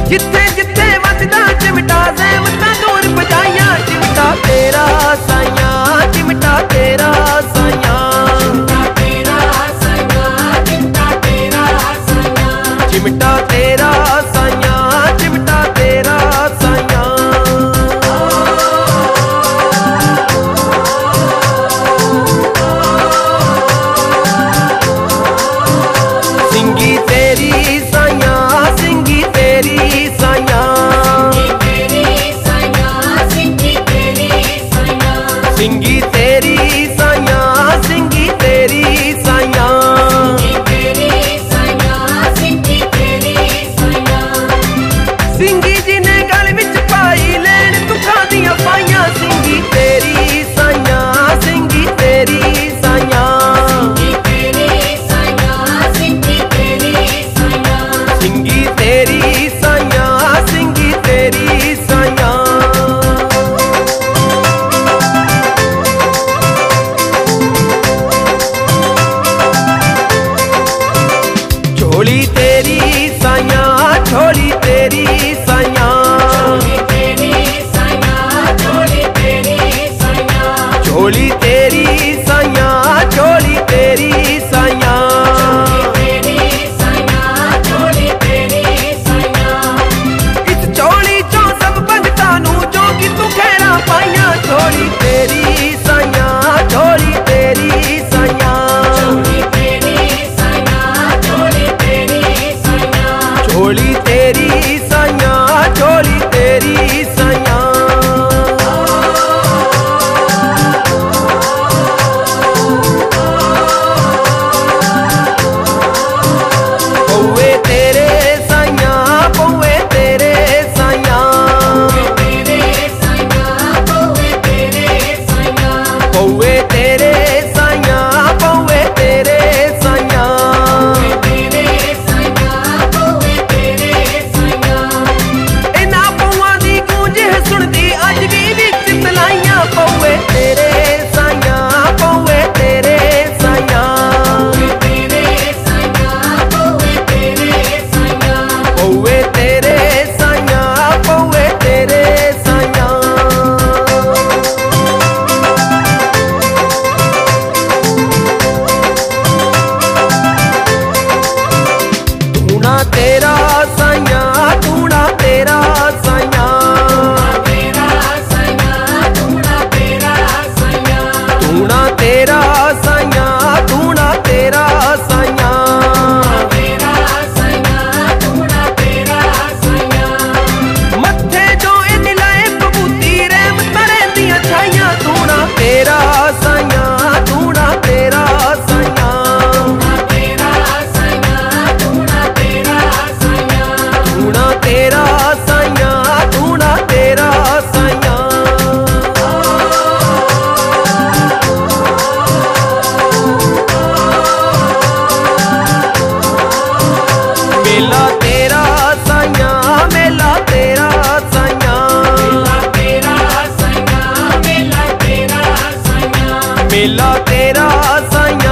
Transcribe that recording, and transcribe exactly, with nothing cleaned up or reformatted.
जिथे जिथे वजदा चिमटा ज़हमतां दूर भजाइयां। चिमटा तेरा साइयां, चिमटा तेरा साइयां, चिमटा तेरा साइयां, चिमटा तेरा साइयां, चिमटा तेरा साइयां। सिंगी तेरी साइयां, सिंगी तेरी साइयां, सिंगी तेरी साइयां, सिंगी तेरी साइयां, सिंगी तेरी साइयां। सिंगी जी ने गल विच पाई लैन दुखां दियां पाइयां। सिंगी तेरी साइयां, सिंगी तेरी साइयां, सिंगी तेरी साइयां, सिंगी तेरी साइयां। झोली तेरी साइयां, झोली तेरी साइयां, झोली तेरी साइयां, झोली तेरी साइयां। इस झोली चों सब भगतां नूं जोगी तू खैरा पाइयां। झोली तेरी साइयां, झोली तेरी साइयां, झोली तेरी साइयां, झोली तेरी साइयां। पौवे तेरे साइयां, पौवे तेरे साइयां, पौवे तेरे साइयां, पौवे तेरे साइयां। इन्हां पौआं दी गूंज सुणदी अज भी विच तलाइयां। पौवे तेरे साइयां, पौवे तेरे साइयां, पौवे तेरे साइयां, पौवे तेरे साइयां। तूना तेरा साइयां, तूना तेरा साइयां, तूना तेरा साइयां, तूना तेरा साइयां। मत्थे जो इन लाए बबूती रहमतां रहिंदियां छाइयां। तूना तेरा साइयां, तूना तेरा साइयां, तूना तेरा साइयां, तूना तेरा साइयां, तूना तेरा साइयां। मेला तेरा साइयां, मेला तेरा साइयां, मेला तेरा साइयां।